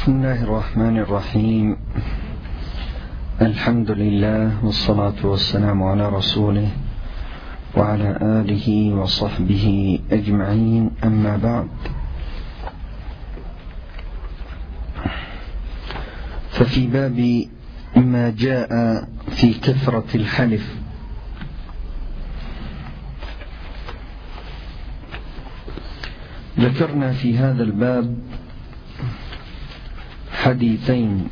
بسم الله الرحمن الرحيم. الحمد لله والصلاة والسلام على رسوله وعلى آله وصحبه أجمعين، أما بعد، ففي باب ما جاء في كثرة الحلف. ذكرنا في هذا الباب حديثين،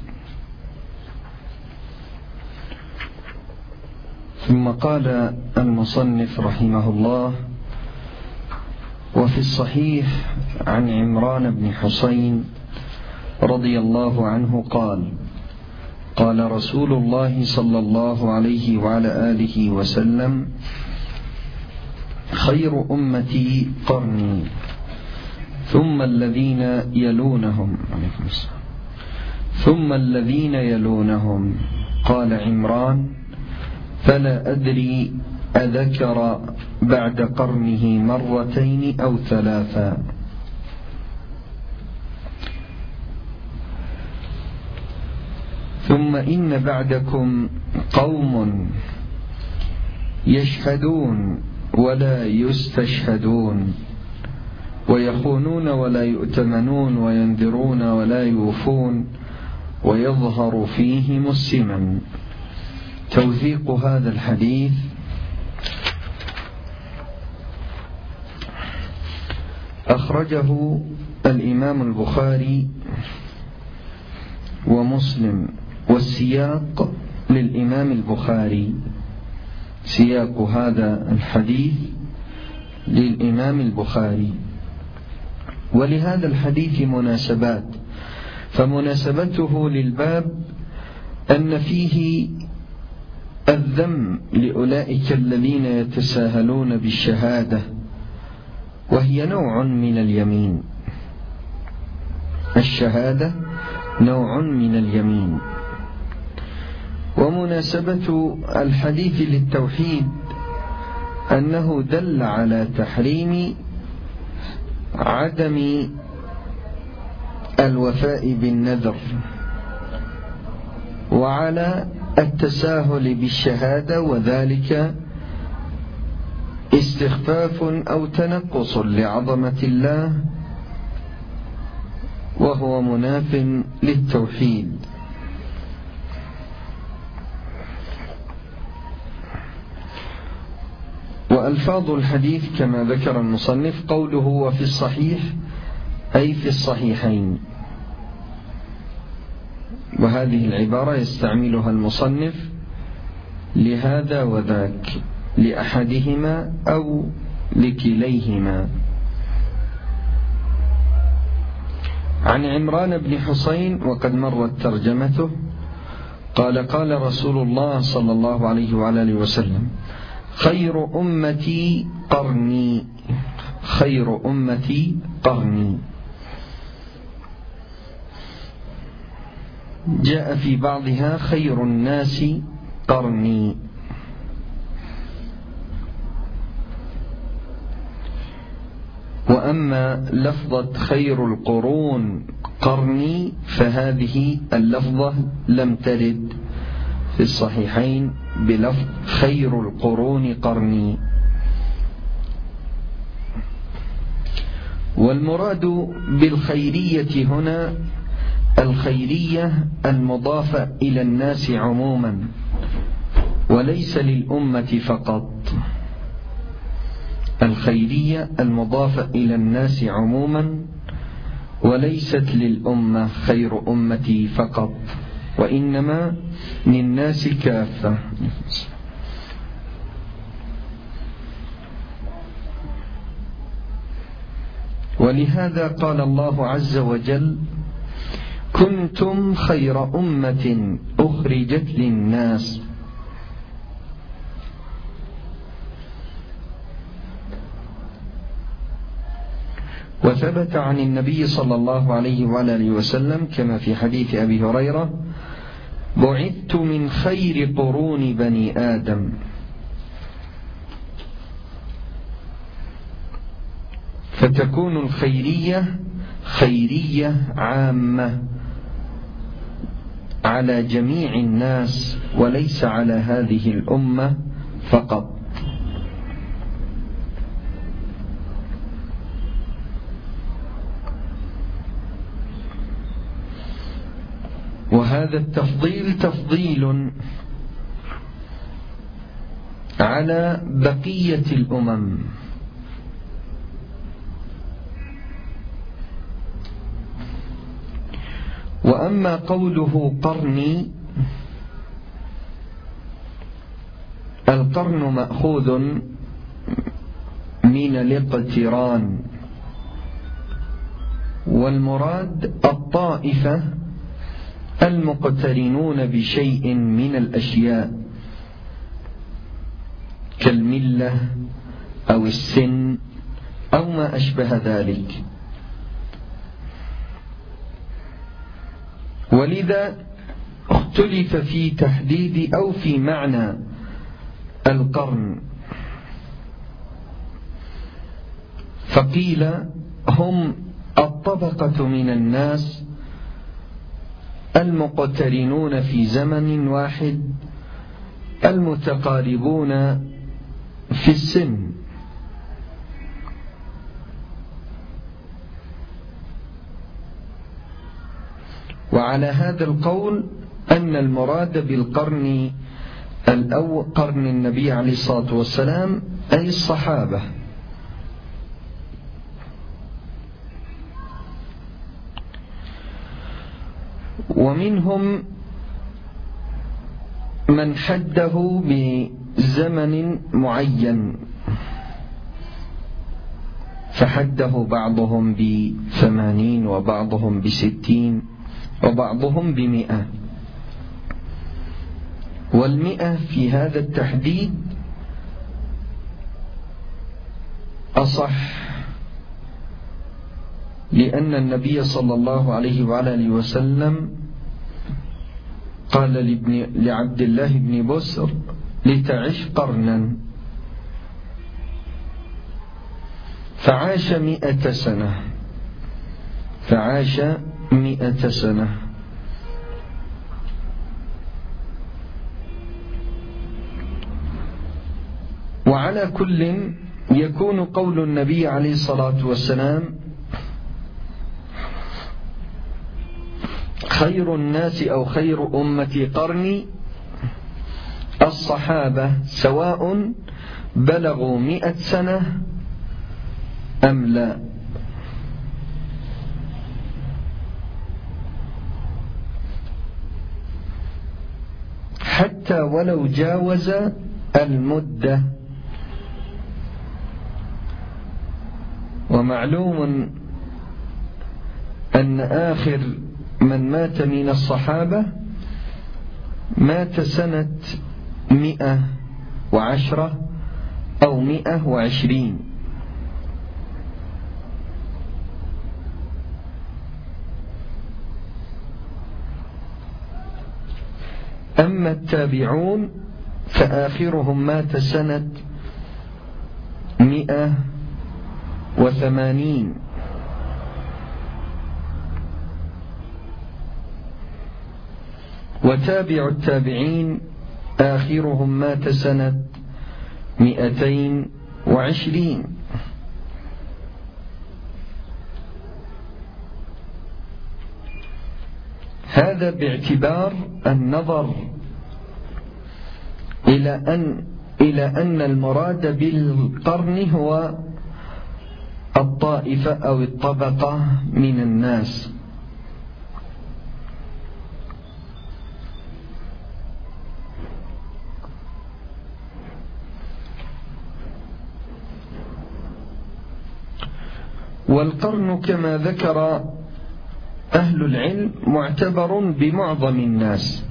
ثم قال المصنف رحمه الله: وفي الصحيح عن عمران بن حسين رضي الله عنه قال: قال رسول الله صلى الله عليه وعلى آله وسلم: خير أمتي قرني ثم الذين يلونهم ثم الذين يلونهم. قال عمران: فلا أدري أذكر بعد قرنه مرتين أو ثلاثا. ثم إن بعدكم قوم يشهدون ولا يستشهدون، ويخونون ولا يؤتمنون، وينذرون ولا يوفون، ويظهر فيهم السمن. توثيق هذا الحديث: أخرجه الإمام البخاري ومسلم، والسياق للإمام البخاري، سياق هذا الحديث للإمام البخاري. ولهذا الحديث مناسبات، فمناسبته للباب أن فيه الذم لأولئك الذين يتساهلون بالشهادة، وهي نوع من اليمين. الشهادة نوع من اليمين. ومناسبة الحديث للتوحيد أنه دل على تحريم عدم الوفاء بالنذر، وعلى التساهل بالشهادة، وذلك استخفاف أو تنقص لعظمة الله، وهو مناف للتوحيد. وألفاظ الحديث كما ذكر المصنف قوله: وفي الصحيح، أي في الصحيحين. وهذه العبارة يستعملها المصنف لهذا وذاك، لأحدهما أو لكليهما. عن عمران بن حسين، وقد مرت ترجمته، قال: قال رسول الله صلى الله عليه وعلى آله وسلم: خير أمتي قرني، خير أمتي قرني. جاء في بعضها: خير الناس قرني. وأما لفظة خير القرون قرني فهذه اللفظة لم ترد في الصحيحين بلفظ خير القرون قرني. والمراد بالخيرية هنا الخيرية المضافة إلى الناس عموما، وليس للأمة فقط. الخيرية المضافة إلى الناس عموما، وليست للأمة خير أمتي فقط، وإنما للناس كافة. ولهذا قال الله عز وجل: كنتم خير أمة أخرجت للناس. وثبت عن النبي صلى الله عليه وآله وسلم كما في حديث أبي هريرة: بعثت من خير قرون بني آدم. فتكون الخيرية خيرية عامة على جميع الناس وليس على هذه الأمة فقط. وهذا التفضيل تفضيل على بقية الأمم. وأما قوله قرني، القرن مأخوذ من الاقتران، والمراد الطائفة المقترنون بشيء من الأشياء كالملة أو السن أو ما أشبه ذلك. ولذا اختلف في تحديد أو في معنى القرن، فقيل هم الطبقة من الناس المقترنون في زمن واحد المتقاربون في السن. وعلى هذا القول أن المراد بالقرن الأول قرن النبي عليه الصلاة والسلام أي الصحابة. ومنهم من حده بزمن معين، فحده بعضهم ب80 وبعضهم ب60 وبعضهم ب100. وال100 في هذا التحديد أصح، لأن النبي صلى الله عليه وآله وسلم قال لعبد الله بن بسر: لتعش قرنا، فعاش 100 سنة، فعاش 100 سنة. وعلى كل يكون قول النبي عليه الصلاة والسلام: خير الناس أو خير أمتي قرني الصحابة، سواء بلغوا 100 سنة أم لا. حتى ولو جاوز المدة. ومعلوم أن آخر من مات من الصحابة مات سنة 110 أو 120. أما التابعون فآخرهم مات سنة 180. وتابع التابعين آخرهم مات سنة 220. هذا باعتبار النظر إلى أن المراد بالقرن هو الطائفة أو الطبقة من الناس. والقرن كما ذكر أهل العلم معتبر بمعظم الناس،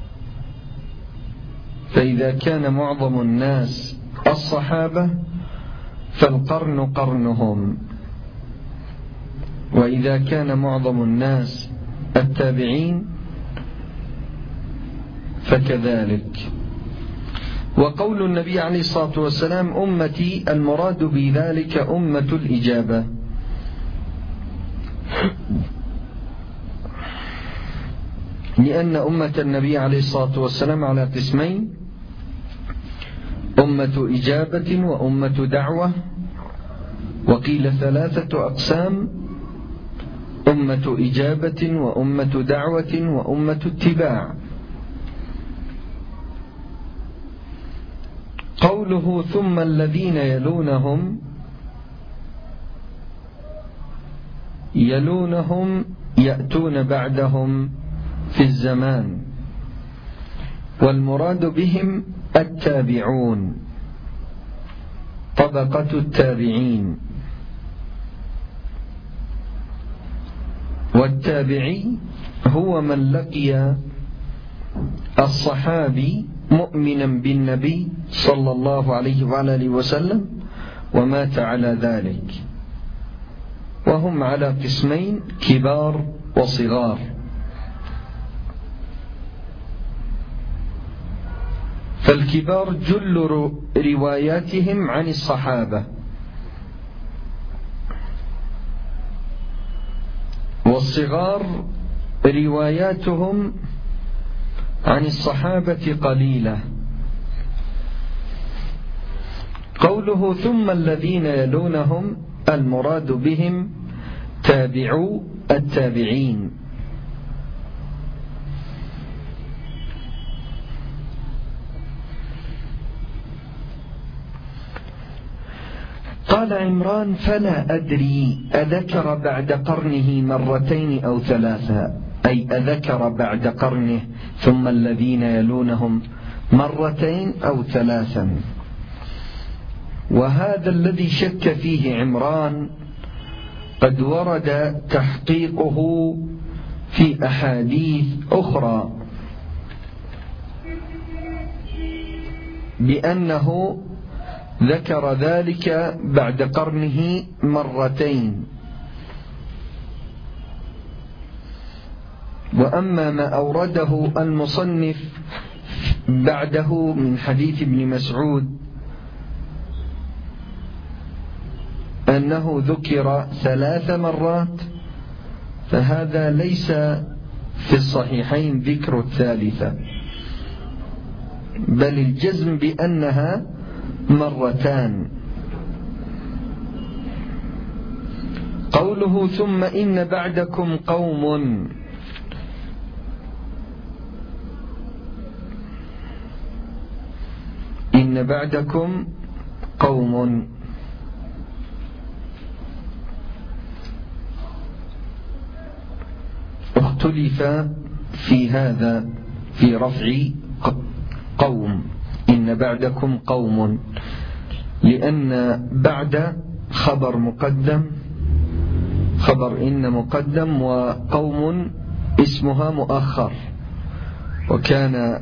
فإذا كان معظم الناس الصحابة فالقرن قرنهم، وإذا كان معظم الناس التابعين فكذلك. وقول النبي عليه الصلاة والسلام: أمتي، المراد بذلك أمة الإجابة. لأن أمة النبي عليه الصلاة والسلام على قسمين: أمة إجابة وأمة دعوة، وقيل 3 أقسام: أمة إجابة وأمة دعوة وأمة اتباع. قوله ثم الذين يلونهم يأتون بعدهم في الزمان، والمراد بهم التابعون، طبقة التابعين. والتابعي هو من لقي الصحابي مؤمنا بالنبي صلى الله عليه وآله وسلم ومات على ذلك، وهم على قسمين: كبار وصغار. فالكبار جل رواياتهم عن الصحابة، والصغار رواياتهم عن الصحابة قليلة. قوله ثم الذين يلونهم المراد بهم تابعو التابعين. قال عمران: فلا أدري أذكر بعد قرنه 2 أو 3، أي أذكر بعد قرنه ثم الذين يلونهم 2 أو 3. وهذا الذي شك فيه عمران قد ورد تحقيقه في أحاديث أخرى بأنه ذكر ذلك بعد قرنه 2. وأما ما أورده المصنف بعده من حديث ابن مسعود أنه ذكر 3 مرات، فهذا ليس في الصحيحين ذكر الثالثة، بل الجزم بأنها 2. قوله ثم إن بعدكم قوم، إن بعدكم قوم، اختلف في هذا في رفع قوم، إن بعدكم قوم، لأن بعد خبر مقدم، خبر إن مقدم، وقوم اسمها مؤخر، وكان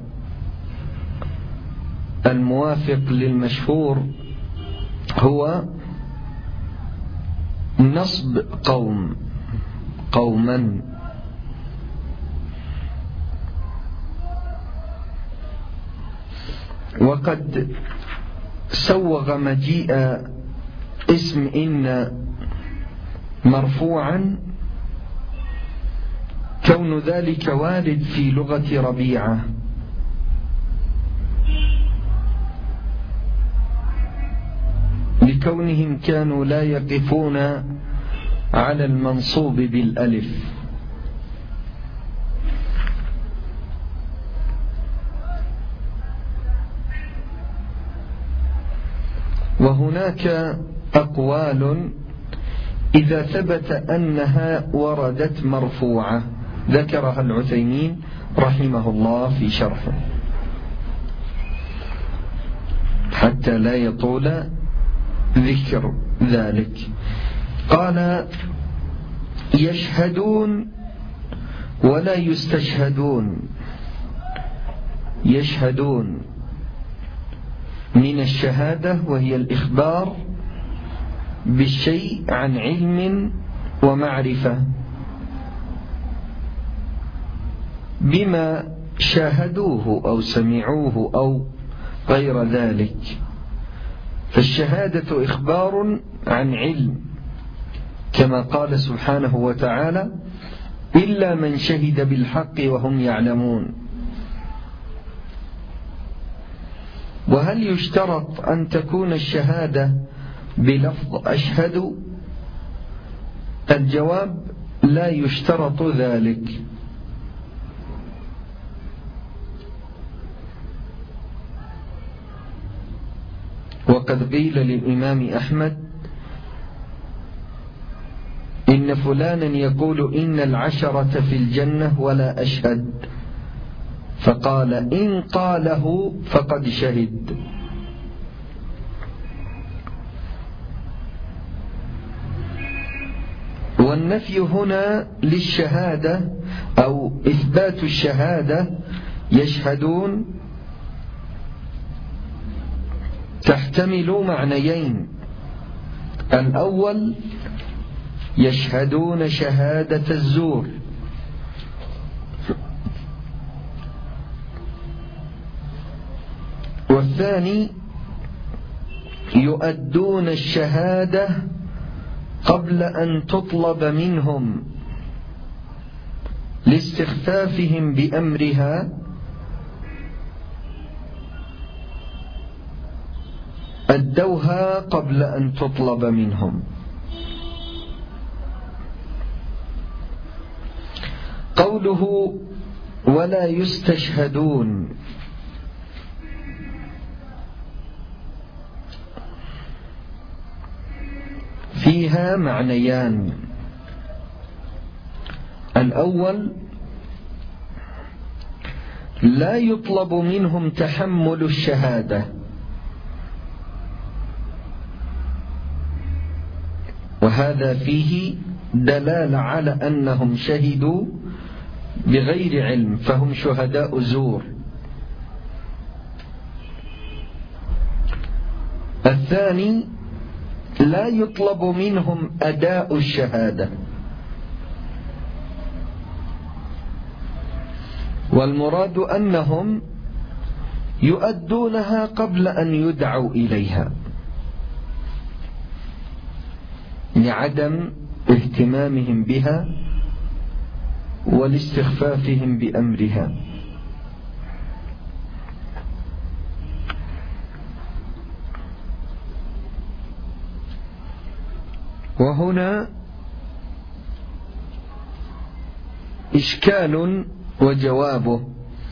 الموافق للمشهور هو نصب قوم، قوما. وقد سوغ مجيء اسم إن مرفوعا كون ذلك وارد في لغة ربيعة، لكونهم كانوا لا يقفون على المنصوب بالألف. وهناك أقوال إذا ثبت أنها وردت مرفوعة ذكرها العثيمين رحمه الله في شرحه حتى لا يطول ذكر ذلك. قال: يشهدون ولا يستشهدون. يشهدون من الشهادة، وهي الإخبار بالشيء عن علم ومعرفة بما شاهدوه أو سمعوه أو غير ذلك. فالشهادة إخبار عن علم، كما قال سبحانه وتعالى: إلا من شهد بالحق وهم يعلمون. وهل يشترط أن تكون الشهادة بلفظ أشهد؟ الجواب: لا يشترط ذلك. وقد قيل للإمام أحمد: إن فلانا يقول إن العشرة في الجنة ولا أشهد، فقال: إن قاله فقد شهد. والنفي هنا للشهادة أو إثبات الشهادة يشهدون تحتمل معنيين: الأول يشهدون شهادة الزور، والثاني يؤدون الشهادة قبل أن تطلب منهم لاستخفافهم بأمرها، أدوها قبل أن تطلب منهم. قوله ولا يستشهدون فيها معنيان: الأول لا يطلب منهم تحمل الشهادة، وهذا فيه دلالة على أنهم شهدوا بغير علم فهم شهداء زور. الثاني لا يطلب منهم أداء الشهادة، والمراد أنهم يؤدونها قبل أن يدعوا إليها لعدم اهتمامهم بها ولاستخفافهم بأمرها. وهنا إشكال وجوابه: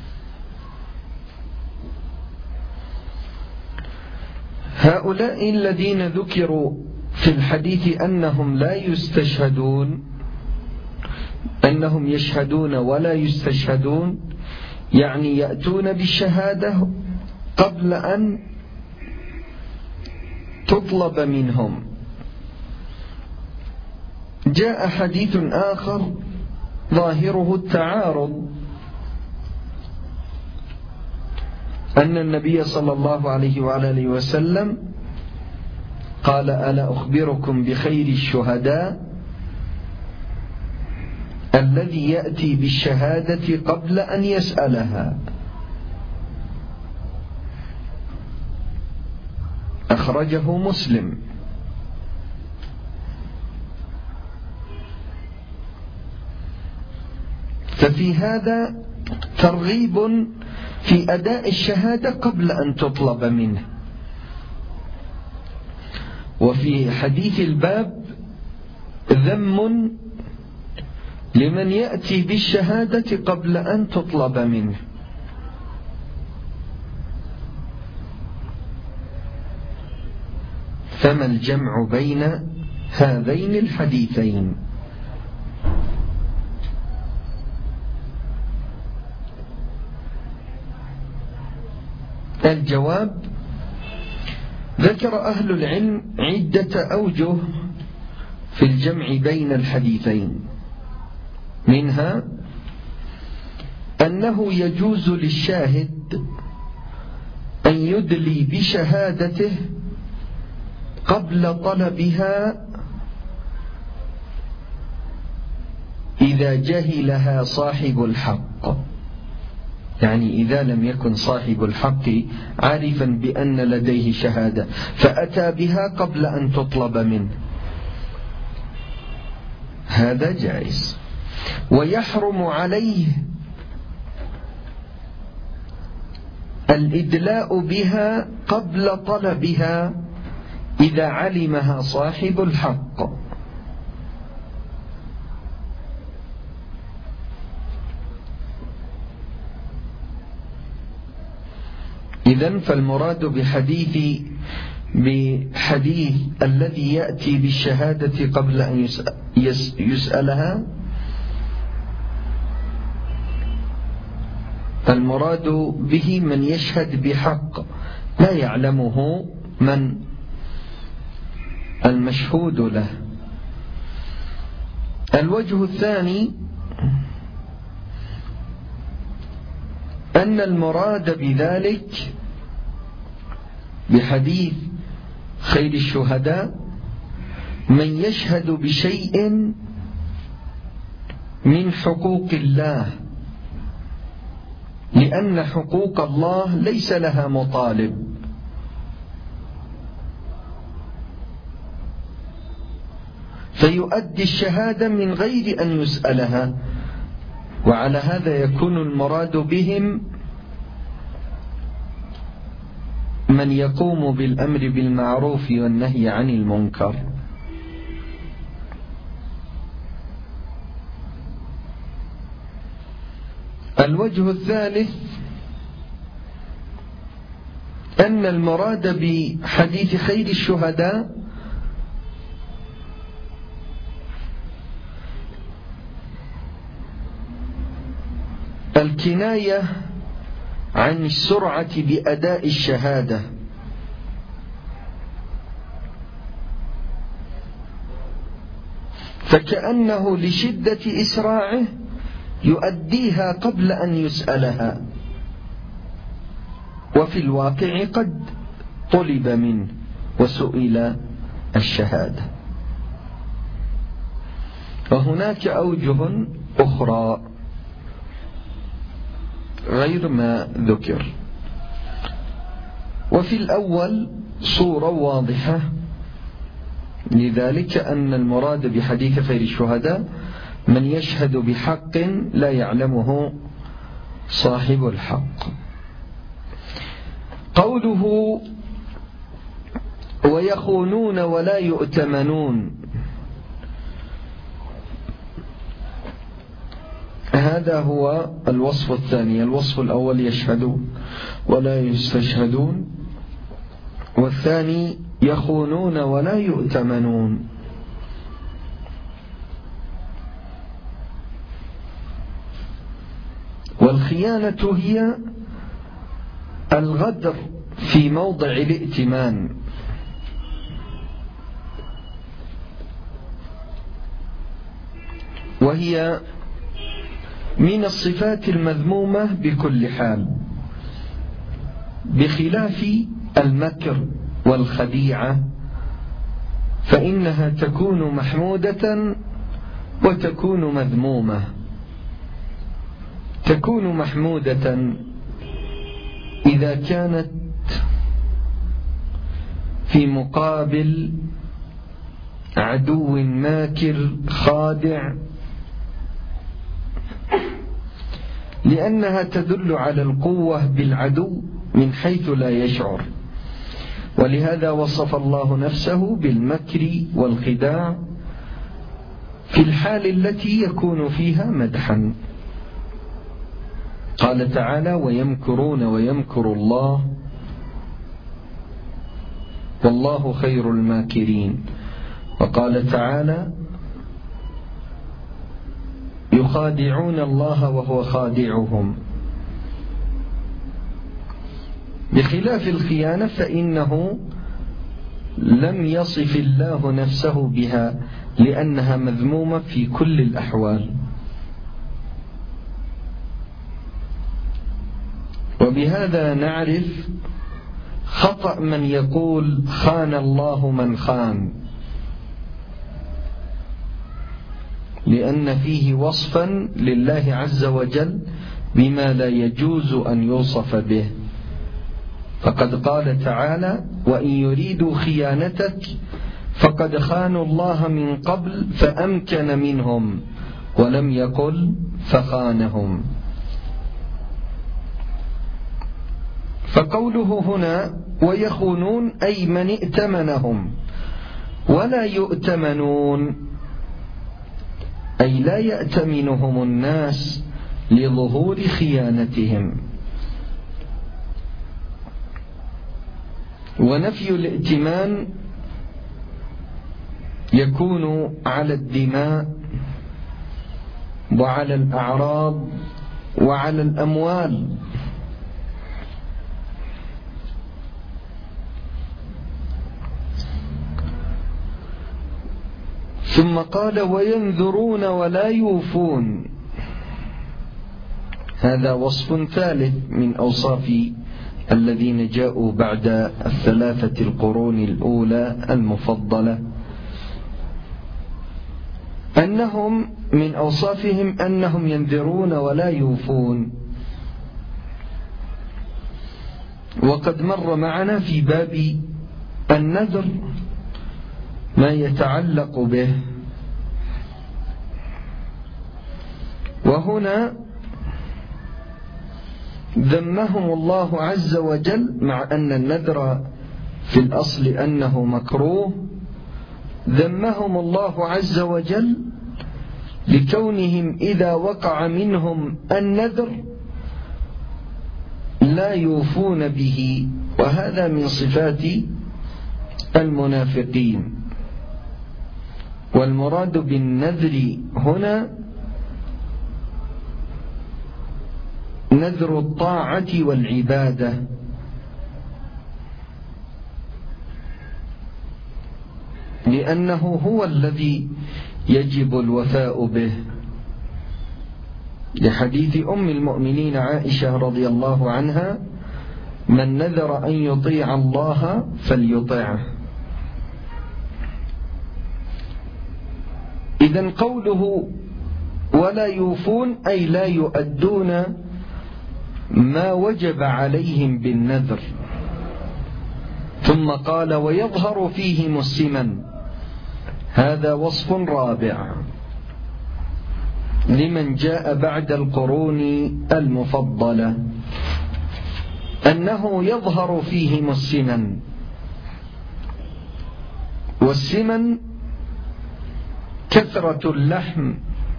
هؤلاء الذين ذكروا في الحديث أنهم لا يستشهدون، أنهم يشهدون ولا يستشهدون، يعني يأتون بالشهادة قبل أن تطلب منهم. جاء حديث آخر ظاهره التعارض، أن النبي صلى الله عليه وآله وسلم قال: ألا أخبركم بخير الشهداء الذي يأتي بالشهادة قبل أن يسألها. أخرجه مسلم. ففي هذا ترغيب في أداء الشهادة قبل أن تطلب منه. وفي حديث الباب ذم لمن يأتي بالشهادة قبل أن تطلب منه. فما الجمع بين هذين الحديثين؟ الجواب: ذكر أهل العلم عدة أوجه في الجمع بين الحديثين، منها أنه يجوز للشاهد أن يدلي بشهادته قبل طلبها إذا جهلها صاحب الحق، يعني إذا لم يكن صاحب الحق عارفا بأن لديه شهادة فأتى بها قبل أن تطلب منه، هذا جائز. ويحرم عليه الإدلاء بها قبل طلبها إذا علمها صاحب الحق. إذن فالمراد بحديث الذي يأتي بالشهادة قبل أن يسألها، المراد به من يشهد بحق لا يعلمه من المشهود له. الوجه الثاني أن المراد بذلك بحديث خير الشهداء من يشهد بشيء من حقوق الله، لأن حقوق الله ليس لها مطالب، فيؤدي الشهادة من غير أن يسألها. وعلى هذا يكون المراد بهم من يقوم بالأمر بالمعروف والنهي عن المنكر. الوجه الثالث أن المراد بحديث خير الشهداء الكناية عن السرعة بأداء الشهادة، فكأنه لشدة إسراعه يؤديها قبل أن يسألها، وفي الواقع قد طلب منه وسئل الشهادة. وهناك أوجه أخرى غير ما ذكر. وفي الأول صورة واضحة لذلك أن المراد بحديث خير الشهداء من يشهد بحق لا يعلمه صاحب الحق. قوله ويخونون ولا يؤتمنون، هذا هو الوصف الثاني. الوصف الأول يشهدون ولا يستشهدون، والثاني يخونون ولا يؤتمنون. والخيانة هي الغدر في موضع الائتمان، وهي من الصفات المذمومة بكل حال، بخلاف المكر والخديعة فإنها تكون محمودة وتكون مذمومة. تكون محمودة إذا كانت في مقابل عدو ماكر خادع، لأنها تدل على القوة بالعدو من حيث لا يشعر، ولهذا وصف الله نفسه بالمكر والخداع في الحال التي يكون فيها مدحا. قال تعالى ويمكرون ويمكر الله والله خير الماكرين. وقال تعالى يخادعون الله وهو خادعهم. بخلاف الخيانة فإنه لم يصف الله نفسه بها لأنها مذمومة في كل الأحوال. وبهذا نعرف خطأ من يقول خان الله من خان، لأن فيه وصفا لله عز وجل بما لا يجوز أن يوصف به. فقد قال تعالى وإن يريدوا خيانتك فقد خانوا الله من قبل فأمكن منهم ولم يقل فخانهم. فقوله هنا ويخونون أي من ائتمنهم ولا يؤتمنون، أي لا يأتمنهم الناس لظهور خيانتهم. ونفي الائتمان يكون على الدماء وعلى الأعراض وعلى الأموال. ثم قال وينذرون ولا يوفون، هذا وصف ثالث من أوصاف الذين جاءوا بعد الثلاثة القرون الأولى المفضلة، أنهم من أوصافهم أنهم ينذرون ولا يوفون. وقد مر معنا في باب النذر ما يتعلق به، وهنا ذمهم الله عز وجل، مع أن النذر في الأصل أنه مكروه، ذمهم الله عز وجل لكونهم إذا وقع منهم النذر لا يوفون به، وهذا من صفات المنافقين. والمراد بالنذر هنا نذر الطاعة والعبادة، لأنه هو الذي يجب الوفاء به، لحديث أم المؤمنين عائشة رضي الله عنها: من نذر أن يطيع الله فليطعه. إذن قوله ولا يوفون أي لا يؤدون ما وجب عليهم بالنذر. ثم قال ويظهر فيهم السمن، هذا وصف رابع لمن جاء بعد القرون المفضلة، أنه يظهر فيهم السمن. والسمن كثرة اللحم،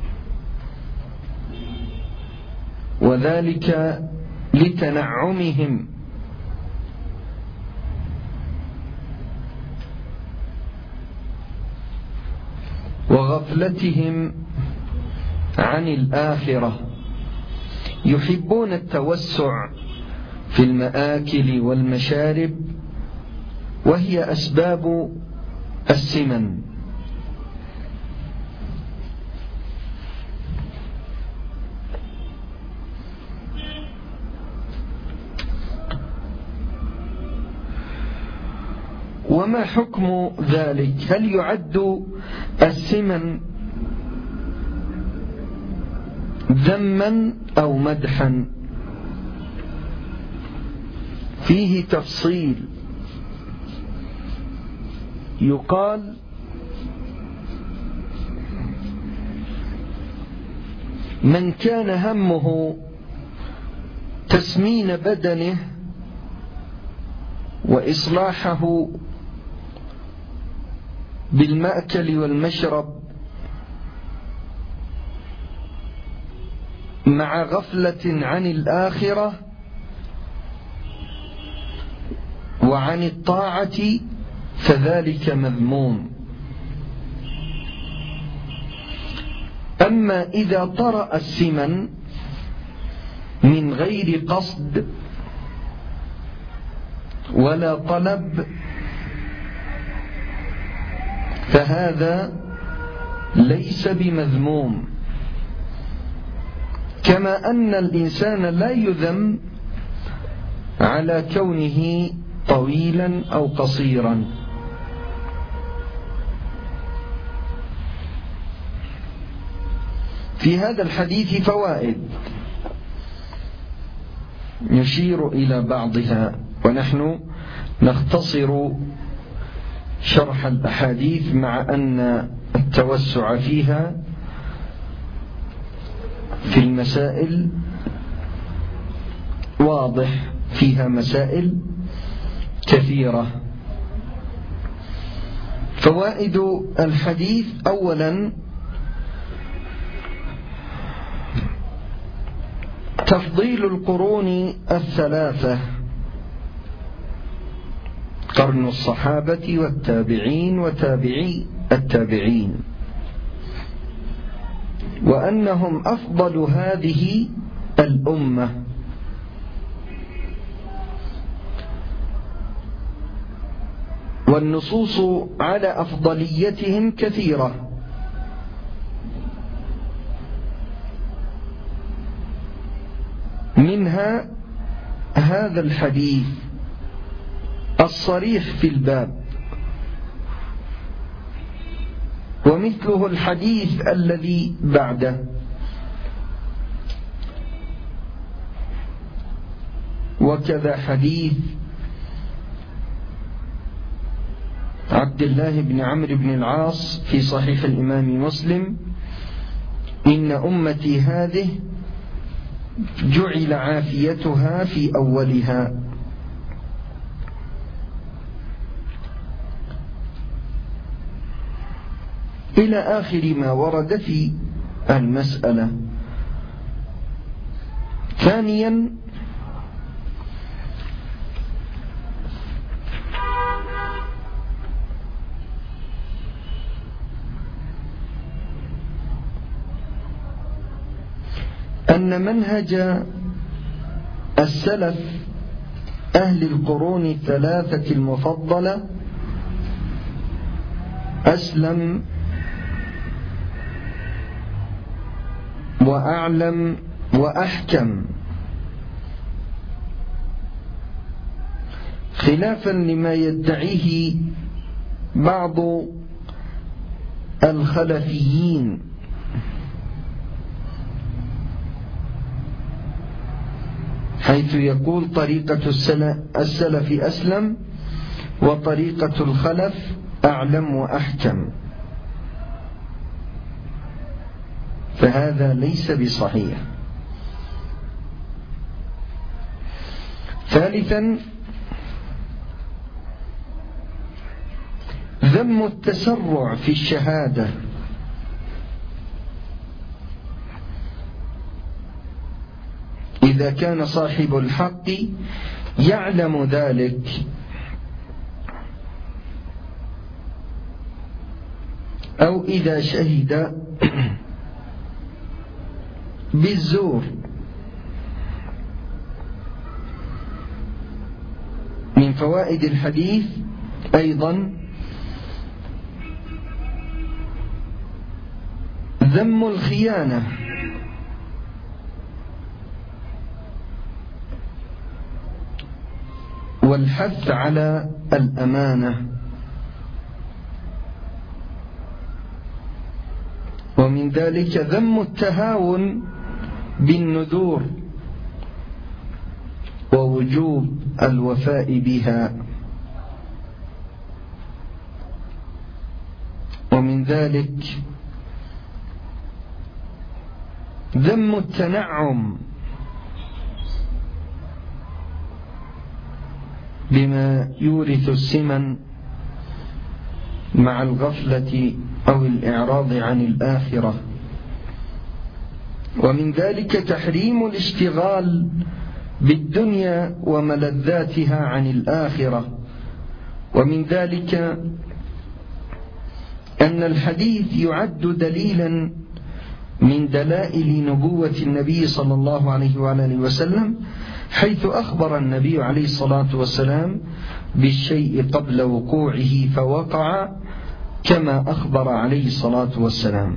وذلك لتنعمهم، وغفلتهم عن الآخرة. يحبون التوسع في المآكل والمشارب، وهي أسباب السمن. وما حكم ذلك؟ هل يعد السمن ذما أو مدحا؟ فيه تفصيل. يقال من كان همه تسمين بدنه وإصلاحه بالمأكل والمشرب مع غفلة عن الآخرة وعن الطاعة فذلك مذموم. أما إذا طرأ السمن من غير قصد ولا طلب فهذا ليس بمذموم، كما أن الإنسان لا يذم على كونه طويلا أو قصيرا. في هذا الحديث فوائد نشير إلى بعضها، ونحن نختصر شرح الأحاديث مع أن التوسع فيها في المسائل واضح، فيها مسائل كثيرة. فوائد الحديث: أولا تفضيل القرون الثلاثة، قرن الصحابة والتابعين وتابعي التابعين، وأنهم أفضل هذه الأمة، والنصوص على أفضليتهم كثيرة، منها هذا الحديث الصريح في الباب، ومثله الحديث الذي بعده، وكذا حديث عبد الله بن عمرو بن العاص في صحيح الإمام مسلم: إن أمتي هذه جعل عافيتها في أولها. إلى آخر ما ورد في المسألة. ثانيا أن منهج السلف أهل القرون الثلاثة المفضلة أسلم وأعلم وأحكم، خلافا لما يدعيه بعض الخلفيين، حيث يقول طريقة السلف أسلم وطريقة الخلف أعلم وأحكم، فهذا ليس بصحيح. ثالثا ذم التسرع في الشهادة، إذا كان صاحب الحق يعلم ذلك، أو إذا شهد بالزور. من فوائد الحديث أيضا ذم الخيانة، والحث على الأمانة. ومن ذلك ذم التهاون بالنذور ووجوب الوفاء بها. ومن ذلك ذم التنعم بما يورث السمن مع الغفلة أو الإعراض عن الآخرة. ومن ذلك تحريم الاشتغال بالدنيا وملذاتها عن الآخرة. ومن ذلك أن الحديث يعد دليلا من دلائل نبوة النبي صلى الله عليه وآله وسلم، حيث أخبر النبي عليه الصلاة والسلام بالشيء قبل وقوعه فوقع، كما أخبر عليه الصلاة والسلام.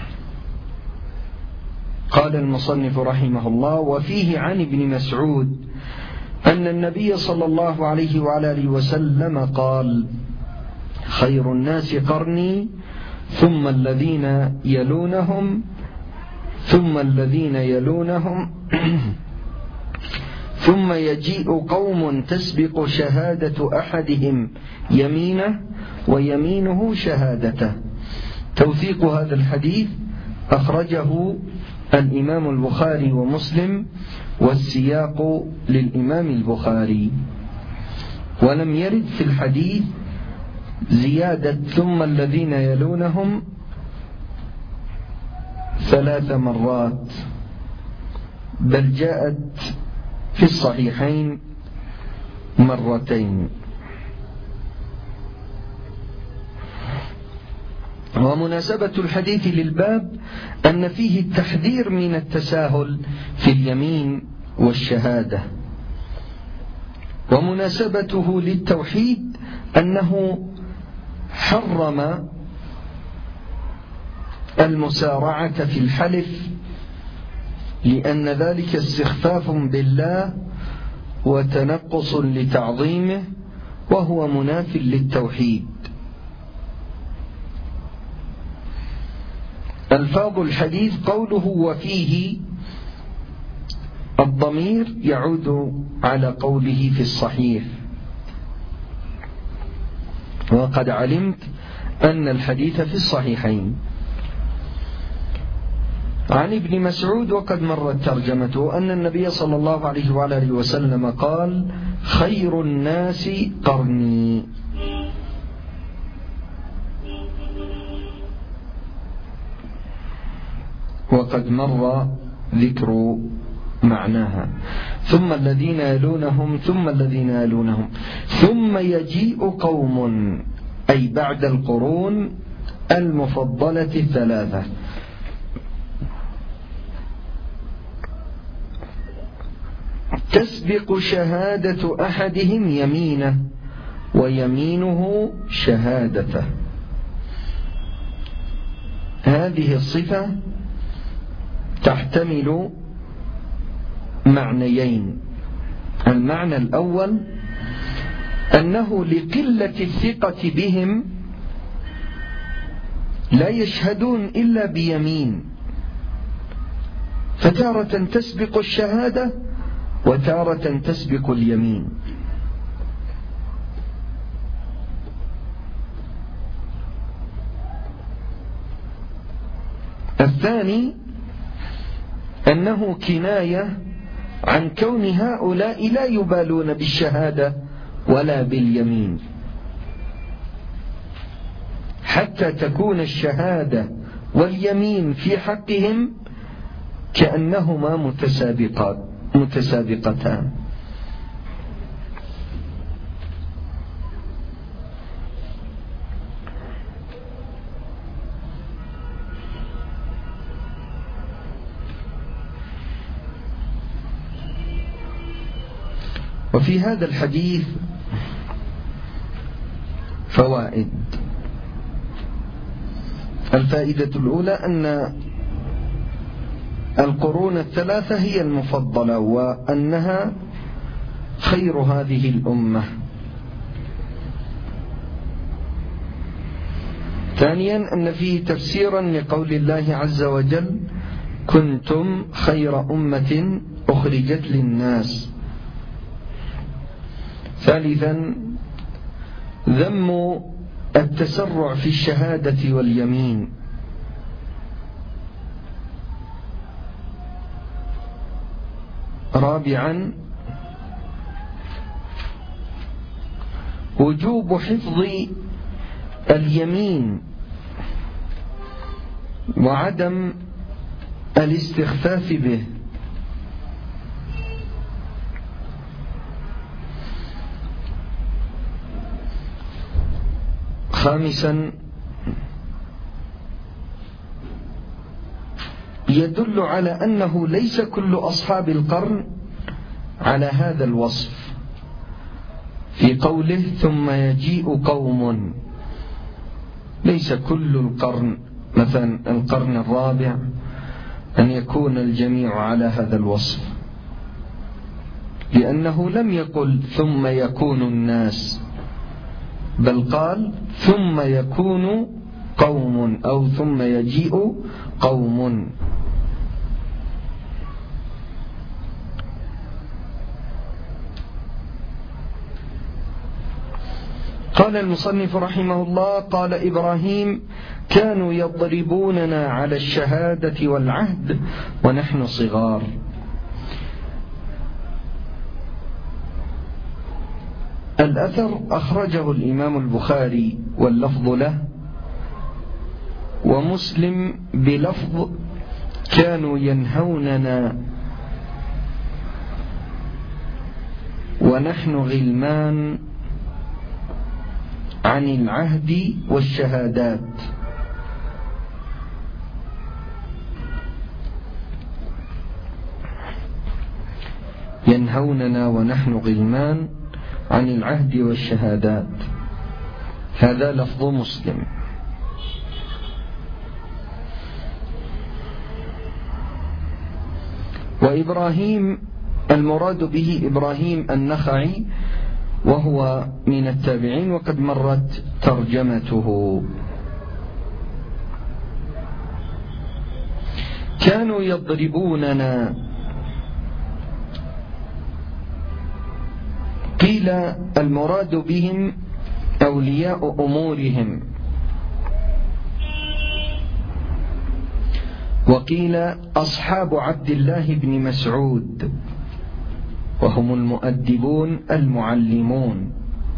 قال المصنف رحمه الله: وفيه عن ابن مسعود أن النبي صلى الله عليه وآله وسلم قال: خير الناس قرني ثم الذين يلونهم ثم الذين يلونهم ثم يجيء قوم تسبق شهادة أحدهم يمينه ويمينه شهادته. توثيق هذا الحديث أخرجه الإمام البخاري ومسلم، والسياق للإمام البخاري. ولم يرد في الحديث زيادة ثم الذين يلونهم 3 مرات، بل جاءت في الصحيحين 2 مرات. ومناسبة الحديث للباب أن فيه التحذير من التساهل في اليمين والشهادة، ومناسبته للتوحيد أنه حرم المسارعة في الحلف، لأن ذلك استخفاف بالله وتنقص لتعظيمه، وهو مناف للتوحيد. ألفاظ الحديث قوله وفيه، الضمير يعود على قوله في الصحيح، وقد علمت أن الحديث في الصحيحين. عن ابن مسعود وقد مرت ترجمته أن النبي صلى الله عليه وآله وسلم قال: خير الناس قرني. وقد مر ذكر معناها: ثم الذين يلونهم ثم الذين يلونهم، ثم يجيء قوم، أي بعد القرون المفضلة 3، تسبق شهادة أحدهم يمينه ويمينه شهادته. هذه الصفة تحتمل معنيين: المعنى الأول أنه لقلة الثقة بهم لا يشهدون إلا بيمين، فتارة تسبق الشهادة وتارة تسبق اليمين. الثاني أنه كناية عن كون هؤلاء لا يبالون بالشهادة ولا باليمين، حتى تكون الشهادة واليمين في حقهم كأنهما متسابقتان. وفي هذا الحديث فوائد. الفائدة الأولى أن القرون 3 هي المفضلة، وأنها خير هذه الأمة. ثانيا أن فيه تفسيرا لقول الله عز وجل: كنتم خير أمة أخرجت للناس. ثالثا ذم التسرع في الشهادة واليمين. رابعا وجوب حفظ اليمين وعدم الاستخفاف به. خامسا يدل على أنه ليس كل أصحاب القرن على هذا الوصف، في قوله ثم يجيء قوم. ليس كل القرن، مثلا القرن الرابع، أن يكون الجميع على هذا الوصف، لأنه لم يقل ثم يكون الناس، بل قال ثم يكون قوم أو ثم يجيء قوم. قال المصنف رحمه الله: قال إبراهيم: كانوا يضربوننا على الشهادة والعهد ونحن صغار. الأثر أخرجه الإمام البخاري واللفظ له، ومسلم بلفظ: كانوا ينهوننا ونحن غلمان عن العهد والشهادات. ينهوننا ونحن غلمان عن العهد والشهادات، هذا لفظ مسلم. وإبراهيم المراد به إبراهيم النخعي، وهو من التابعين، وقد مرت ترجمته. كانوا يضربوننا، قيل المراد بهم أولياء أمورهم، وقيل أصحاب عبد الله بن مسعود، وهم المؤدبون المعلمون.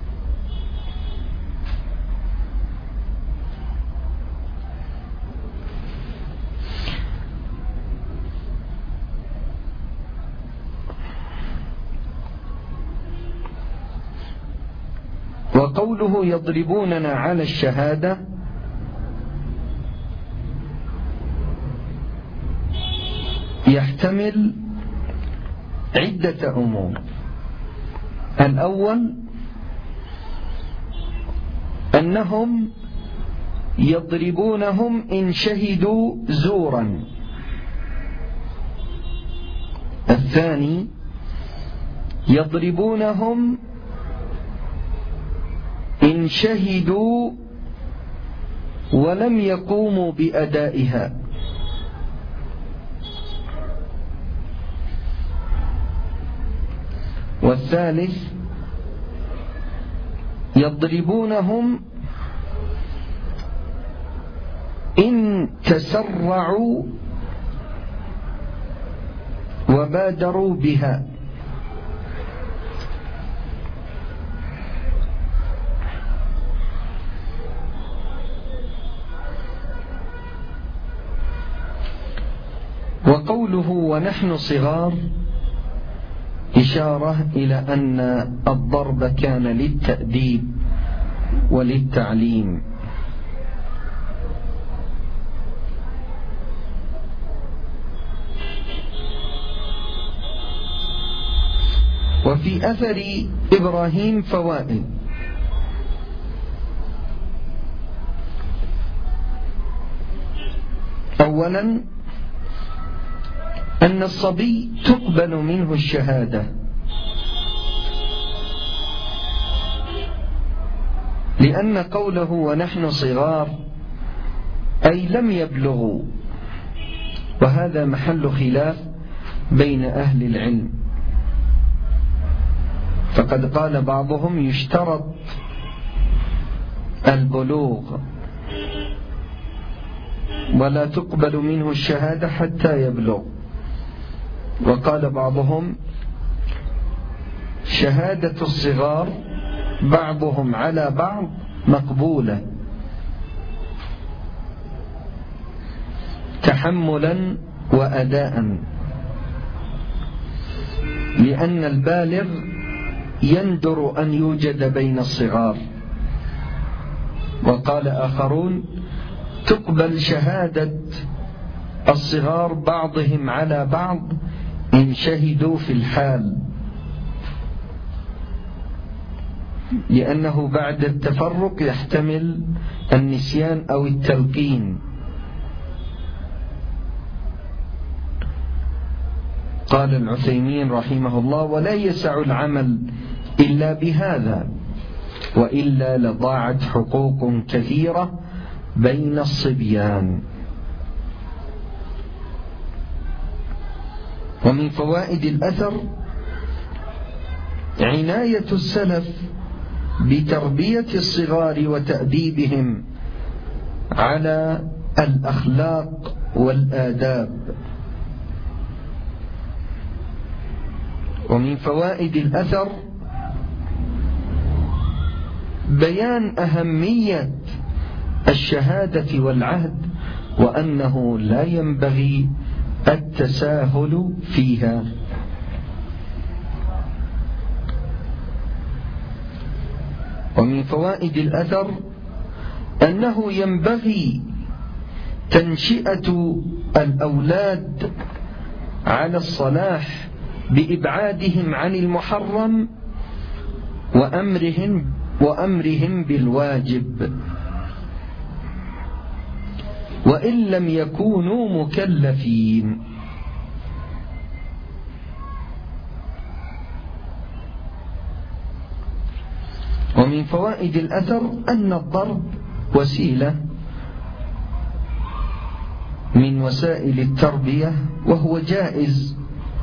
وقوله يضربوننا على الشهادة يحتمل عدة أمور. الأول أنهم يضربونهم إن شهدوا زورا. الثاني يضربونهم إن شهدوا ولم يقوموا بأدائها. والثالث يضربونهم إن تسرعوا وبادروا بها. وقوله ونحن صغار إشارة إلى أن الضرب كان للتأديب وللتعليم. وفي أثر إبراهيم فوائد. أولا أن الصبي تقبل منه الشهادة، لأن قوله ونحن صغار أي لم يبلغوا، وهذا محل خلاف بين أهل العلم، فقد قال بعضهم يشترط البلوغ ولا تقبل منه الشهادة حتى يبلغ، وقال بعضهم شهادة الصغار بعضهم على بعض مقبولة تحملا وأداء، لأن البالغ يندر أن يوجد بين الصغار. وقال آخرون تقبل شهادة الصغار بعضهم على بعض إن شهدوا في الحال، لأنه بعد التفرق يحتمل النسيان أو التلقين. قال العثيمين رحمه الله ولا يسع العمل إلا بهذا، وإلا لضاعت حقوق كثيرة بين الصبيان. ومن فوائد الأثر عناية السلف بتربية الصغار وتأديبهم على الأخلاق والآداب. ومن فوائد الأثر بيان أهمية الشهادة والعهد، وأنه لا ينبغي التساهل فيها. ومن فوائد الأثر أنه ينبغي تنشئة الأولاد على الصلاح بإبعادهم عن المحرم وأمرهم بالواجب، وإن لم يكونوا مكلفين. ومن فوائد الأثر أن الضرب وسيلة من وسائل التربية، وهو جائز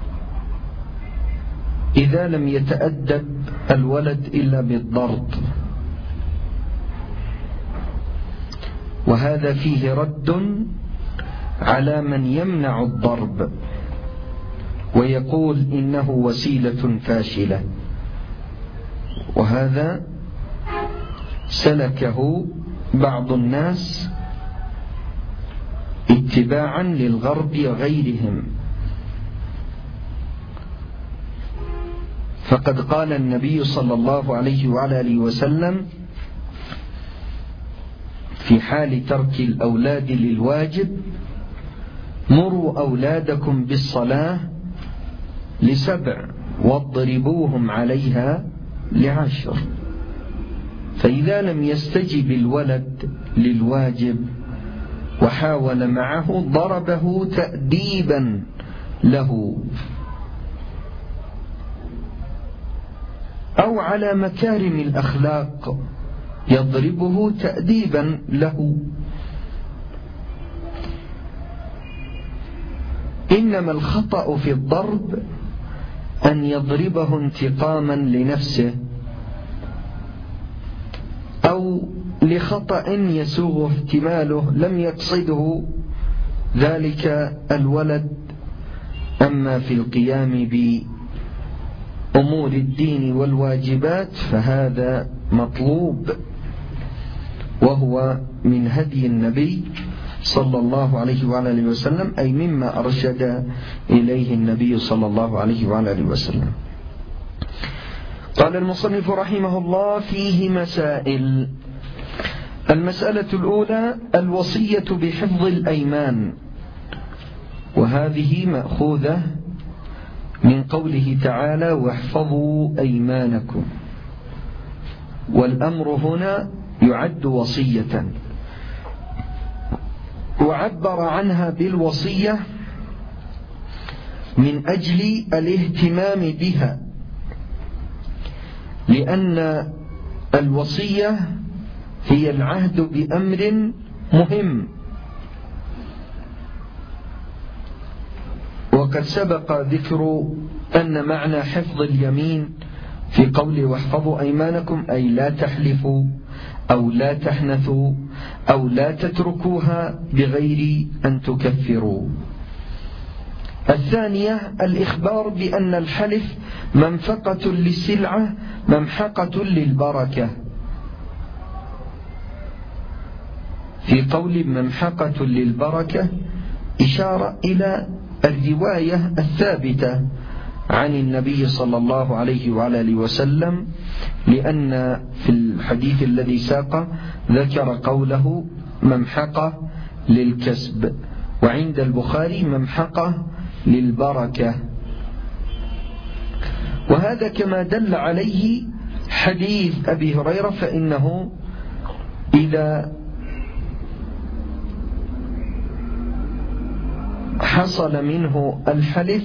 إذا لم يتأدب الولد إلا بالضرب، وهذا فيه رد على من يمنع الضرب ويقول إنه وسيلة فاشلة، وهذا سلكه بعض الناس اتباعا للغرب وغيرهم. فقد قال النبي صلى الله عليه وعلى آله وسلم في حال ترك الأولاد للواجب: مروا أولادكم بالصلاة ل7 واضربوهم عليها ل10. فإذا لم يستجب الولد للواجب وحاول معه ضربه تأديبا له، أو على مكارم الأخلاق يضربه تأديبا له. إنما الخطأ في الضرب أن يضربه انتقاما لنفسه أو لخطأ يسوغ احتماله لم يقصده ذلك الولد. أما في القيام بأمور الدين والواجبات فهذا مطلوب، وهو من هدي النبي صلى الله عليه وعلى آله وسلم، أي مما أرشد إليه النبي صلى الله عليه وعلى آله وسلم. قال المصنف رحمه الله: فيه مسائل. المسألة الأولى: الوصية بحفظ الأيمان، وهذه مأخوذة من قوله تعالى: واحفظوا أيمانكم، والأمر هنا يعد وصية، وعبر عنها بالوصية من أجل الاهتمام بها، لأن الوصية هي العهد بأمر مهم. وقد سبق ذكر أن معنى حفظ اليمين في قوله واحفظوا أيمانكم أي لا تحلفوا أو لا تحنثوا أو لا تتركوها بغير أن تكفروا. الثانية: الإخبار بأن الحلف منفقة للسلعة ممحقة للبركة، في قول ممحقة للبركة إشارة إلى الرواية الثابتة عن النبي صلى الله عليه وعلى آله وسلم، لأن في الحديث الذي ساق ذكر قوله ممحقة للكسب، وعند البخاري ممحقة للبركة، وهذا كما دل عليه حديث أبي هريرة، فإنه إذا حصل منه الحلف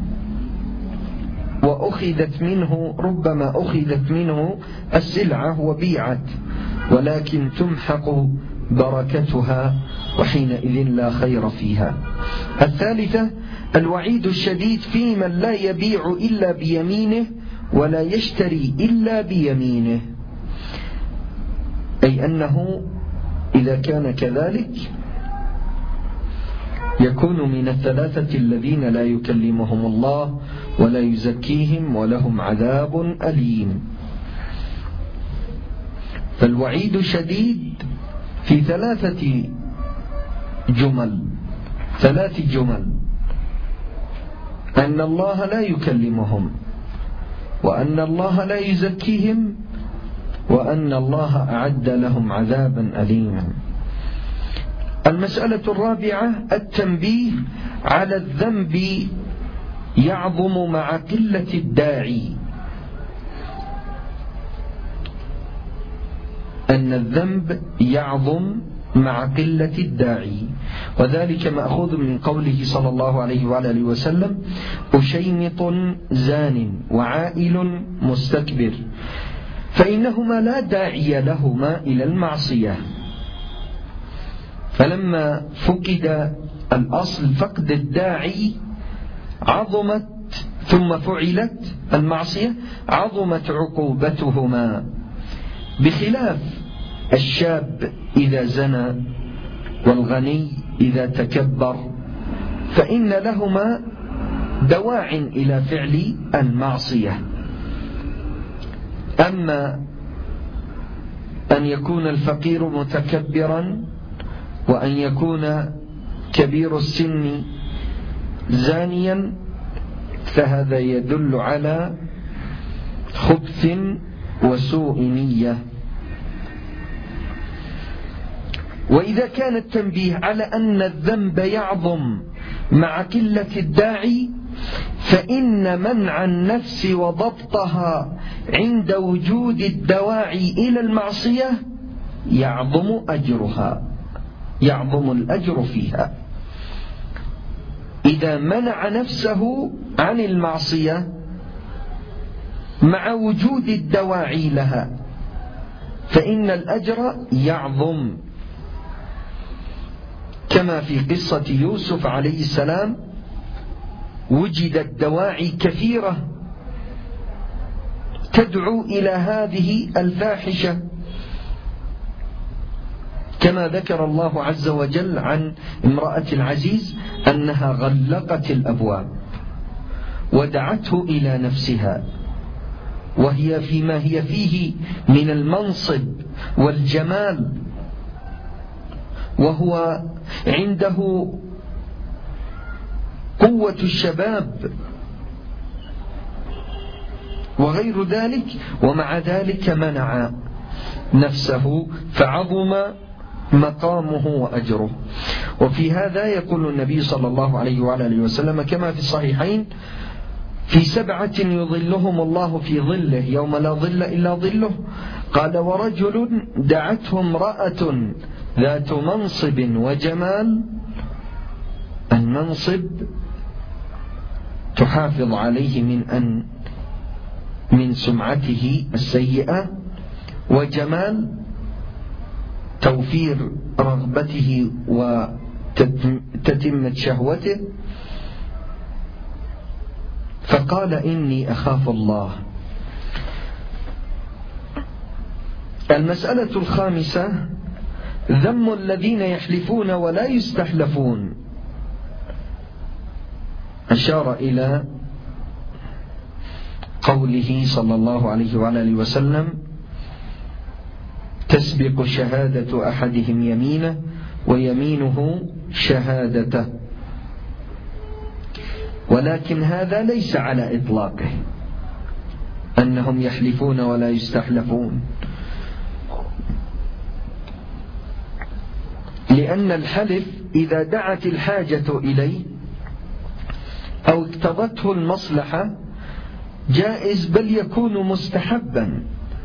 وأخذت منه، ربما أخذت منه السلعة وبيعت، ولكن تمحق بركتها وحينئذ لا خير فيها. الثالثة: الوعيد الشديد في من لا يبيع إلا بيمينه ولا يشتري إلا بيمينه، أي أنه إذا كان كذلك يكون من الثلاثة الذين لا يكلمهم الله ولا يزكيهم ولهم عذاب أليم. فالوعيد شديد في ثلاث جمل: أن الله لا يكلمهم، وأن الله لا يزكيهم، وأن الله أعد لهم عذابا أليما. المسألة الرابعة: التنبيه على الذنب يعظم مع قلة الداعي. أن الذنب يعظم مع قلة الداعي، وذلك مأخوذ من قوله صلى الله عليه وآله وسلم: أشيمط زان وعائل مستكبر، فإنهما لا داعي لهما إلى المعصية. فلما فقد الأصل فقد الداعي عظمت، ثم فعلت المعصية عظمت عقوبتهما، بخلاف الشاب إذا زنى والغني إذا تكبر، فإن لهما دواع إلى فعل المعصية. أما أن يكون الفقير متكبرا وأن يكون كبير السن زانيا، فهذا يدل على خبث وسوء نية. وإذا كان التنبيه على أن الذنب يعظم مع قلة الداعي، فإن منع النفس وضبطها عند وجود الدواعي إلى المعصية يعظم الأجر فيها. إذا منع نفسه عن المعصية مع وجود الدواعي لها، فإن الأجر يعظم، كما في قصة يوسف عليه السلام وجدت دواعي كثيرة تدعو إلى هذه الفاحشة، كما ذكر الله عز وجل عن امرأة العزيز أنها غلقت الأبواب ودعته إلى نفسها، وهي فيما هي فيه من المنصب والجمال، وهو عنده قوة الشباب وغير ذلك، ومع ذلك منع نفسه فعظم مقامه وأجره. وفي هذا يقول النبي صلى الله عليه وآله وسلم كما في الصحيحين: في 7 يظلهم الله في ظله يوم لا ظل إلا ظله، قال: ورجل دعته امرأة ذات منصب وجمال. المنصب تحافظ عليه من سمعته السيئة، وجمال توفير رغبته وتتمة شهوته، فقال: إني أخاف الله. المسألة الخامسة: ذم الذين يحلفون ولا يستحلفون. أشار إلى قوله صلى الله عليه وآله وسلم: تسبق شهادة أحدهم يمينه ويمينه شهادته. ولكن هذا ليس على إطلاقه أنهم يحلفون ولا يستحلفون، لأن الحلف إذا دعت الحاجة إليه أو اقتضته المصلحة جائز، بل يكون مستحبا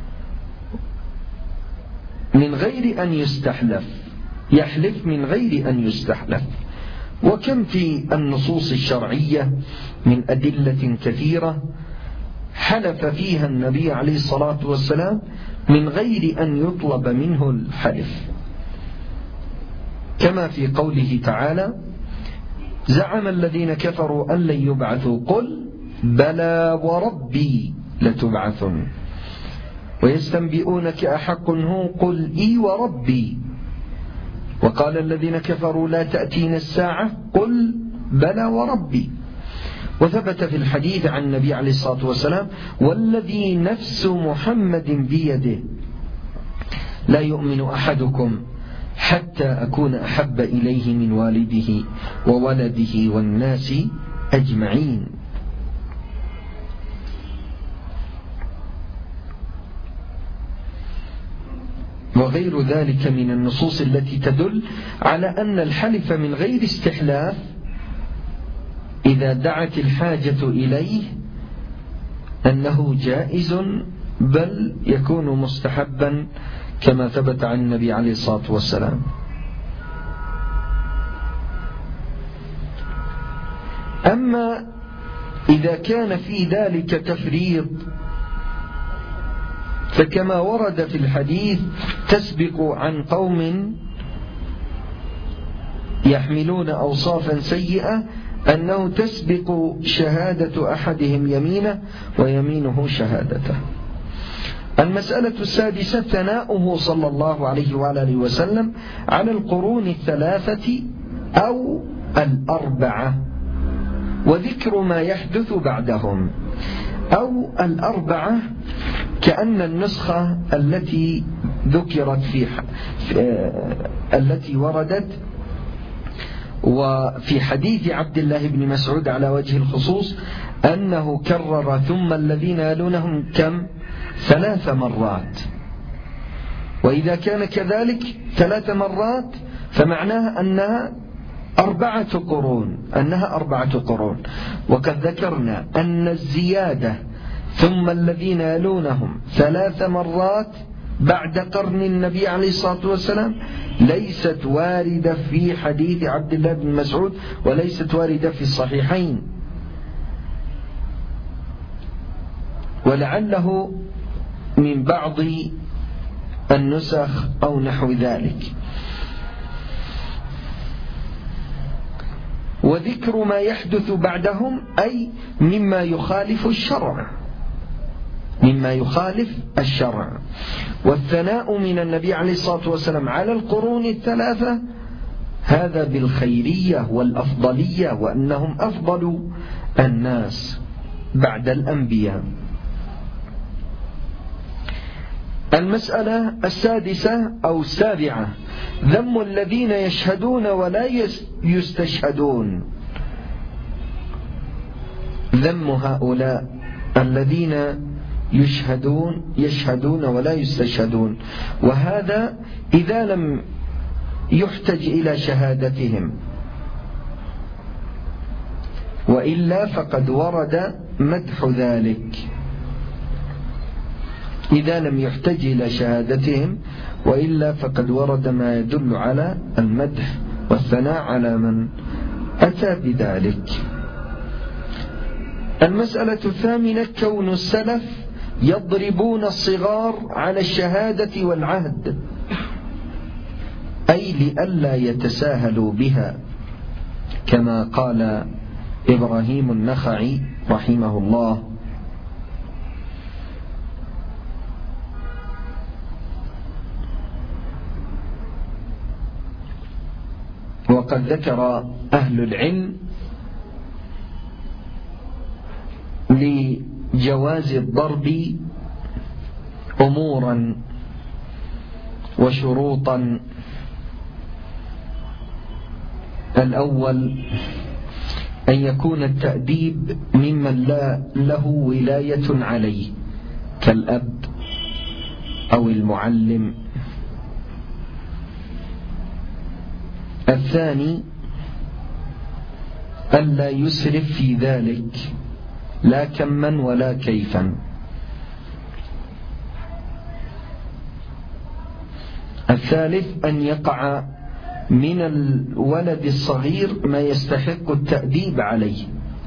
من غير أن يستحلف، يحلف من غير أن يستحلف. وكم في النصوص الشرعية من أدلة كثيرة حلف فيها النبي عليه الصلاة والسلام من غير أن يطلب منه الحلف، كما في قوله تعالى: زعم الذين كفروا أن لن يبعثوا، قل بلى وربي لتبعثن. ويستنبئونك أحق هو قل إي وربي. وقال الذين كفروا لا تأتينا الساعة قل بلى وربي. وثبت في الحديث عن النبي عليه الصلاة والسلام والذي نفس محمد بيده لا يؤمن أحدكم حتى أكون أحب إليه من والده وولده والناس أجمعين. وغير ذلك من النصوص التي تدل على أن الحلف من غير استحلاف إذا دعت الحاجة إليه أنه جائز، بل يكون مستحبا كما ثبت عن النبي عليه الصلاة والسلام. أما إذا كان في ذلك تفريط فكما ورد في الحديث تسبق عن قوم يحملون أوصافا سيئة أنه تسبق شهادة أحدهم يمينه ويمينه شهادته. المسألة السادسة ثناؤه صلى الله عليه وآله وسلم على القرون الثلاثة أو الأربعة وذكر ما يحدث بعدهم. أو الأربعة كأن النسخة التي ذكرت التي وردت وفي حديث عبد الله بن مسعود على وجه الخصوص أنه كرر ثم الذين يلونهم كم 3 مرات. وإذا كان كذلك 3 مرات فمعناها أنها 4 قرون. وقد ذكرنا أن الزيادة ثم الذين يلونهم 3 مرات بعد قرن النبي عليه الصلاة والسلام ليست واردة في حديث عبد الله بن مسعود وليست واردة في الصحيحين، ولعله من بعض النسخ أو نحو ذلك. وذكر ما يحدث بعدهم أي مما يخالف الشرع. والثناء من النبي عليه الصلاة والسلام على القرون الثلاثة هذا بالخيرية والأفضلية وأنهم أفضل الناس بعد الأنبياء. المسألة السادسة أو السابعة ذم الذين يشهدون ولا يستشهدون. ذم هؤلاء الذين يشهدون ولا يستشهدون، وهذا إذا لم يحتج إلى شهادتهم، وإلا فقد ورد مدح ذلك. إذا لم يحتج إلى شهادتهم وإلا فقد ورد ما يدل على المدح والثناء على من أتى بذلك. المسألة الثامنة كون السلف يضربون الصغار على الشهادة والعهد، أي لئلا يتساهلوا بها، كما قال إبراهيم النخعي رحمه الله: وقد ذكر أهل العلم لجواز الضرب أمورا وشروطا. الأول أن يكون التأديب ممن لا له ولاية عليه كالأب أو المعلم. الثاني ألا يسرف في ذلك لا كما ولا كيفا. الثالث أن يقع من الولد الصغير ما يستحق التأديب عليه.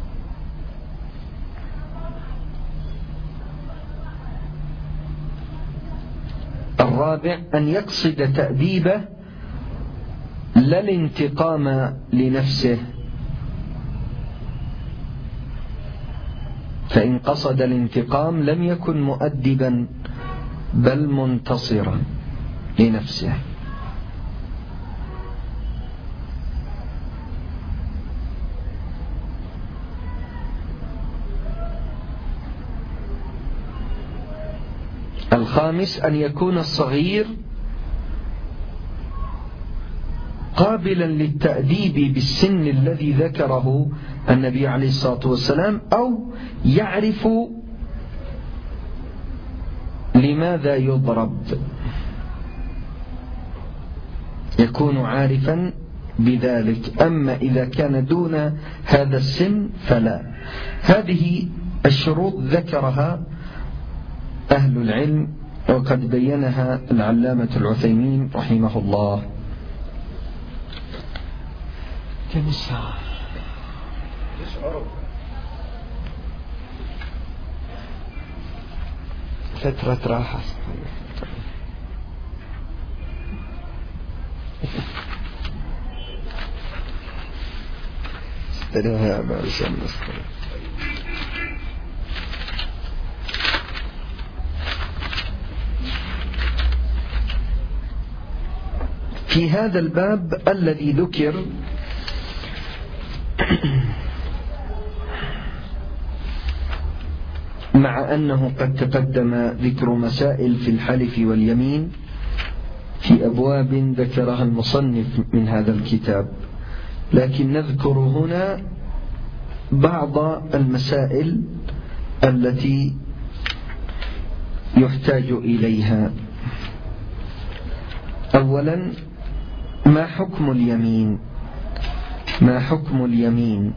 الرابع أن يقصد تأديبه لا الانتقام لنفسه، فإن قصد الانتقام لم يكن مؤدبا بل منتصرا لنفسه. الخامس أن يكون الصغير قابلا للتأديب بالسن الذي ذكره النبي عليه الصلاة والسلام، أو يعرف لماذا يضرب، يكون عارفا بذلك. أما إذا كان دون هذا السن فلا. هذه الشروط ذكرها أهل العلم، وقد بينها العلامة العثيمين رحمه الله. كم الساعة؟ فترة راحة. استريها يا أبا عشان نستريح. في هذا الباب الذي ذكر مع أنه قد تقدم ذكر مسائل في الحلف واليمين في أبواب ذكرها المصنف من هذا الكتاب، لكن نذكر هنا بعض المسائل التي يحتاج إليها. أولا، ما حكم اليمين؟ ما حكم اليمين؟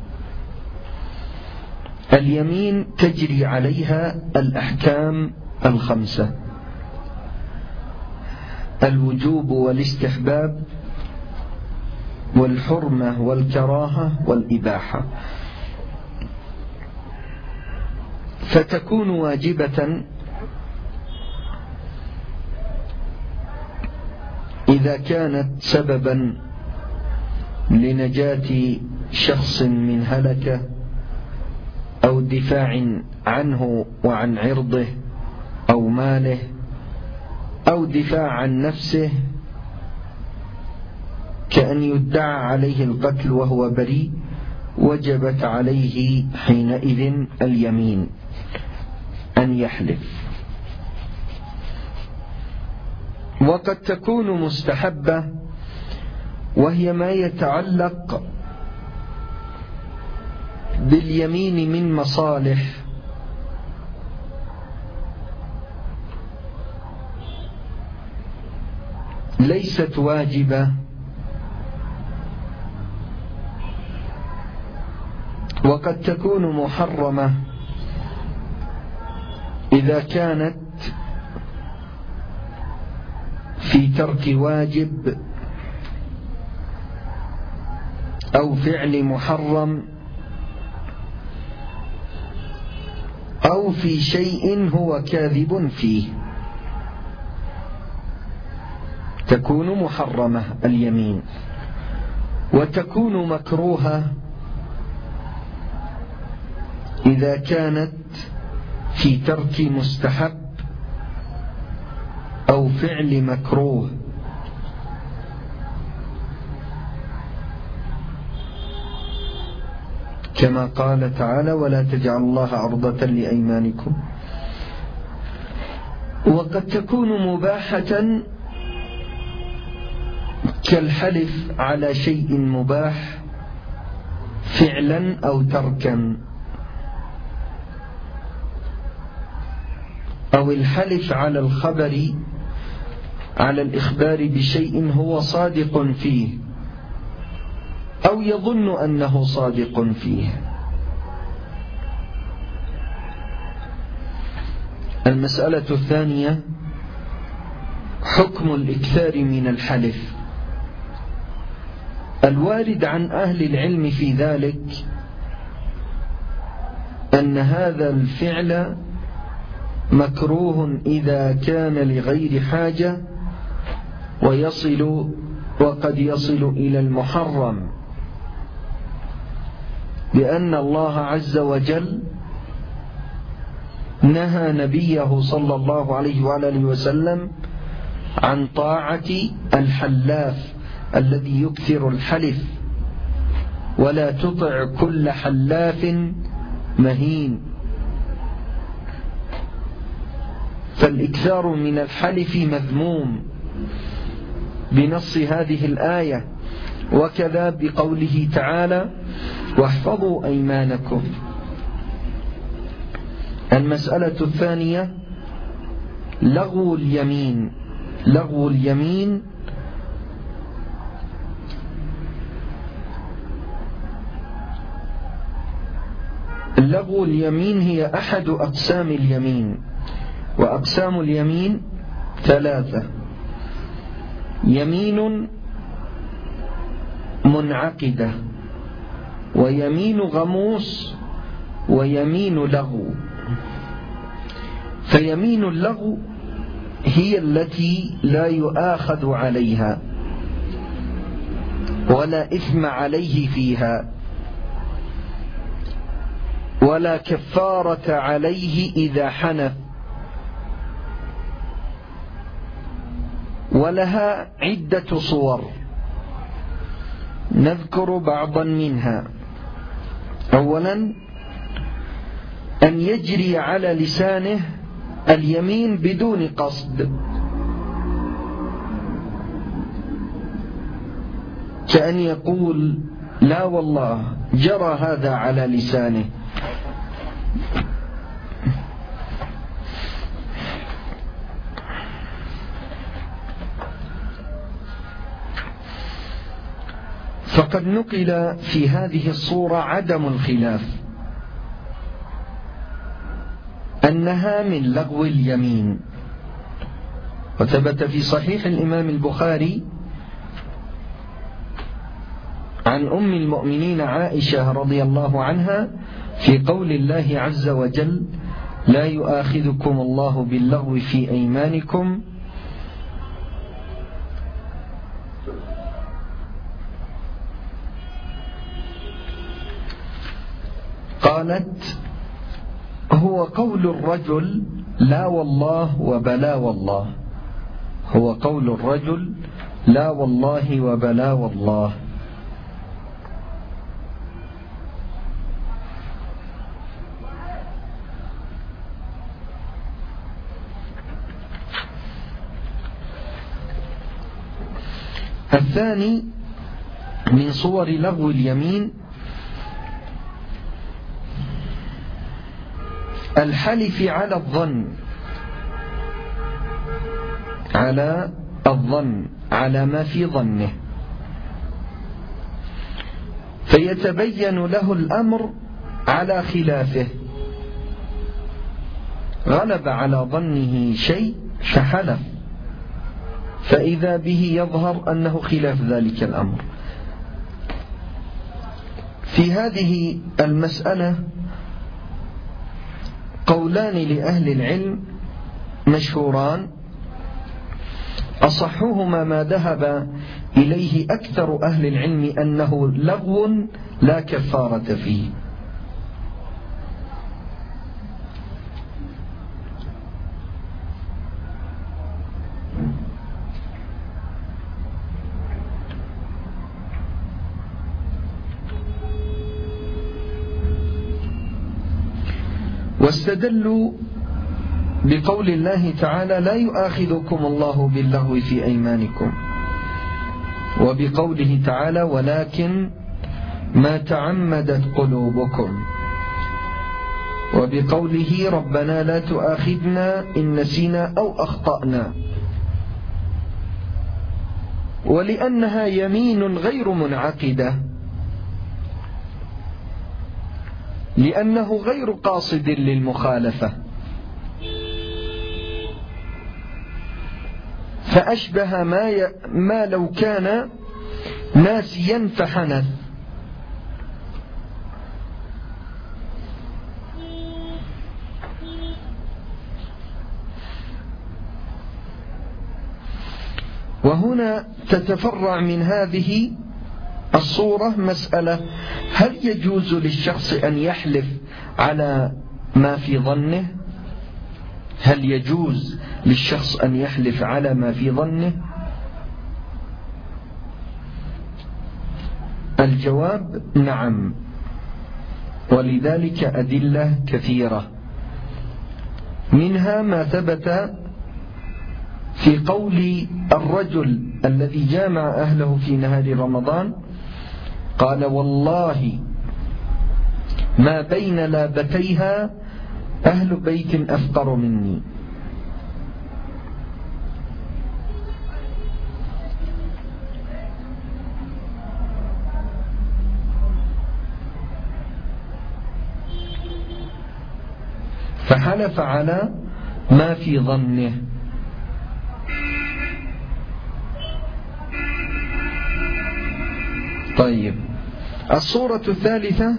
اليمين تجري عليها الأحكام الخمسة: الوجوب والاستحباب والحرمة والكراهة والإباحة، فتكون واجبة إذا كانت سببا لنجاة شخص من هلكة، أو دفاع عنه وعن عرضه أو ماله، أو دفاع عن نفسه، كأن يدعى عليه القتل وهو بريء، وجبت عليه حينئذ اليمين أن يحلف. وقد تكون مستحبة، وهي ما يتعلق باليمين من مصالح، ليست واجبة. وقد تكون محرمة إذا كانت في ترك واجب أو فعل محرم أو في شيء هو كاذب فيه، تكون محرمة اليمين. وتكون مكروهة إذا كانت في ترك مستحب أو فعل مكروه، كما قال تعالى: ولا تجعلوا الله عرضة لأيمانكم. وقد تكون مباحة كالحلف على شيء مباح فعلا أو تركا، أو الحلف على الخبر، على الإخبار بشيء هو صادق فيه أو يظن أنه صادق فيه. المسألة الثانية: حكم الإكثار من الحلف. الوارد عن أهل العلم في ذلك أن هذا الفعل مكروه إذا كان لغير حاجة، وقد يصل إلى المحرم، لأن الله عز وجل نهى نبيه صلى الله عليه وآله وسلم عن طاعة الحلاف الذي يكثر الحلف، ولا تطع كل حلاف مهين. فالإكثار من الحلف مذموم بنص هذه الآية، وكذا بقوله تعالى: واحفظوا أيمانكم. المسألة الثانية لغو اليمين. لغو اليمين لغو اليمين هي أحد أقسام اليمين، وأقسام اليمين ثلاثة: يمين منعقدة، ويمين غموس، ويمين لغو. فيمين اللغو هي التي لا يؤاخذ عليها ولا إثم عليه فيها، ولا كفارة عليه إذا حنث، ولها عدة صور نذكر بعضا منها. أولا، أن يجري على لسانه اليمين بدون قصد، كأن يقول لا والله، جرى هذا على لسانه. فقد نقل في هذه الصورة عدم الخلاف أنها من لغو اليمين. وثبت في صحيح الإمام البخاري عن أم المؤمنين عائشة رضي الله عنها في قول الله عز وجل: لا يؤاخذكم الله باللغو في أيمانكم، قالت: هو قول الرجل لا والله وبلا والله. هو قول الرجل لا والله وبلا والله. الثاني من صور لغو اليمين الحلف على الظن، على ما في ظنه، فيتبين له الأمر على خلافه. غلب على ظنه شيء فحلف، فإذا به يظهر أنه خلاف ذلك الأمر. في هذه المسألة قولان لأهل العلم مشهوران، أصحهما ما ذهب إليه أكثر أهل العلم أنه لغو لا كفارة فيه. واستدلوا بقول الله تعالى: لا يؤاخذكم الله باللغو في أيمانكم، وبقوله تعالى: ولكن ما تعمدت قلوبكم، وبقوله: ربنا لا تؤاخذنا إن نسينا أو أخطأنا. ولأنها يمين غير منعقدة، لأنه غير قاصد للمخالفة، فأشبه ما لو كان ناسيا فحنث. وهنا تتفرع من هذه الصورة مسألة: هل يجوز للشخص أن يحلف على ما في ظنه هل يجوز للشخص أن يحلف على ما في ظنه؟ الجواب نعم، ولذلك أدلة كثيرة، منها ما ثبت في قول الرجل الذي جامع أهله في نهار رمضان قال: والله ما بين لابتيها أهل بيت أفقر مني. فحلف على ما في ظنه. طيب، الصورة الثالثة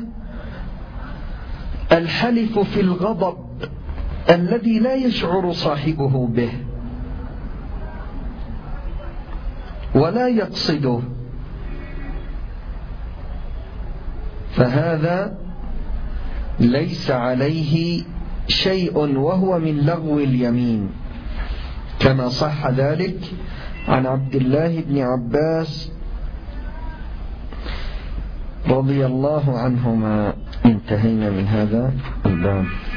الحلف في الغضب الذي لا يشعر صاحبه به ولا يقصده، فهذا ليس عليه شيء وهو من لغو اليمين، كما صح ذلك عن عبد الله بن عباس رضي الله عنهما. انتهينا من هذا الباب.